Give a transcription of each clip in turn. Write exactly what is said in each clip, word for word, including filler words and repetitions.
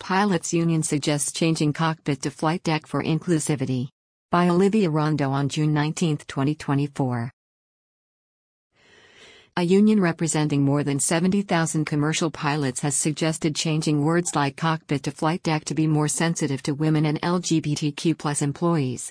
Pilots Union suggests changing cockpit to flight deck for inclusivity. By Olivia Rondo on June nineteenth, twenty twenty-four. A union representing more than seventy thousand commercial pilots has suggested changing words like cockpit to flight deck to be more sensitive to women and L G B T Q plus employees.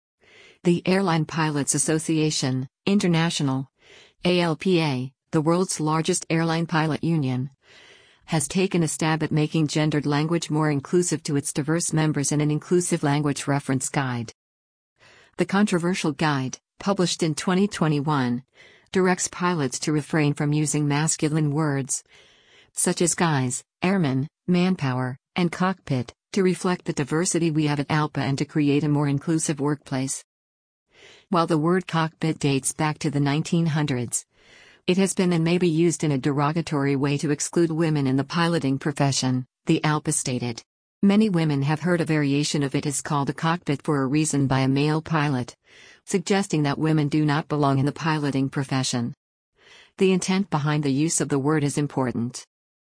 The Airline Pilots Association, International, A L P A, the world's largest airline pilot union, has taken a stab at making gendered language more inclusive to its diverse members in an inclusive language reference guide. The controversial guide, published in twenty twenty-one, directs pilots to refrain from using masculine words, such as guys, airmen, manpower, and cockpit, to reflect the diversity we have at ALPA and to create a more inclusive workplace. While the word cockpit dates back to the nineteen hundreds, it has been and may be used in a derogatory way to exclude women in the piloting profession, the ALPA stated. Many women have heard a variation of it is called a cockpit for a reason by a male pilot, suggesting that women do not belong in the piloting profession. The intent behind the use of the word is important.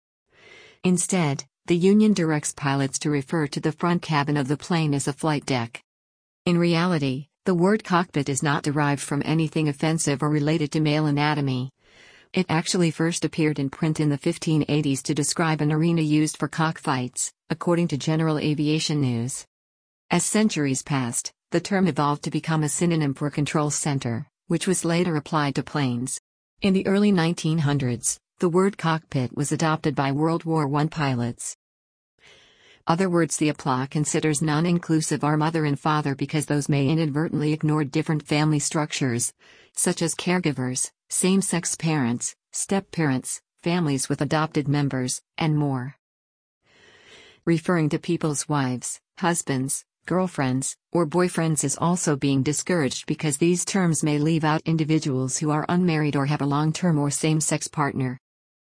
Instead, the union directs pilots to refer to the front cabin of the plane as a flight deck. In reality, the word cockpit is not derived from anything offensive or related to male anatomy. It actually first appeared in print in the fifteen eighties to describe an arena used for cockfights, according to General Aviation News. As centuries passed, the term evolved to become a synonym for control center, which was later applied to planes. In the early nineteen hundreds, the word cockpit was adopted by World War One pilots. Other words the A P L A considers non-inclusive are mother and father because those may inadvertently ignore different family structures, such as caregivers, same-sex parents, step-parents, families with adopted members, and more. Referring to people's wives, husbands, girlfriends, or boyfriends is also being discouraged because these terms may leave out individuals who are unmarried or have a long-term or same-sex partner.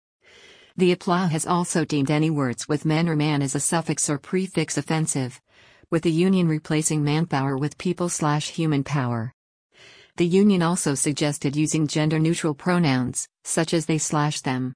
The A P L A has also deemed any words with men or man as a suffix or prefix offensive, with the union replacing manpower with people-slash-human power. The union also suggested using gender-neutral pronouns, such as they/them.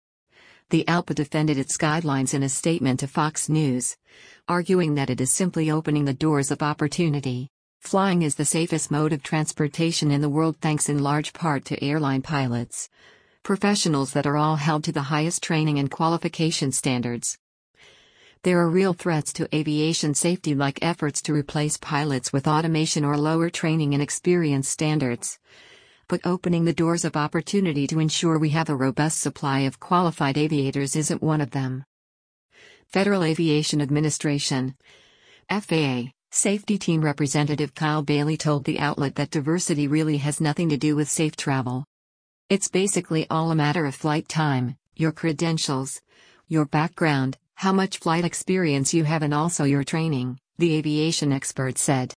The ALPA defended its guidelines in a statement to Fox News, arguing that it is simply opening the doors of opportunity. Flying is the safest mode of transportation in the world thanks in large part to airline pilots, professionals that are all held to the highest training and qualification standards. There are real threats to aviation safety like efforts to replace pilots with automation or lower training and experience standards. But opening the doors of opportunity to ensure we have a robust supply of qualified aviators isn't one of them. Federal Aviation Administration F A A Safety Team Representative Kyle Bailey told the outlet that diversity really has nothing to do with safe travel. It's basically all a matter of flight time, your credentials, your background, how much flight experience you have and also your training, the aviation expert said.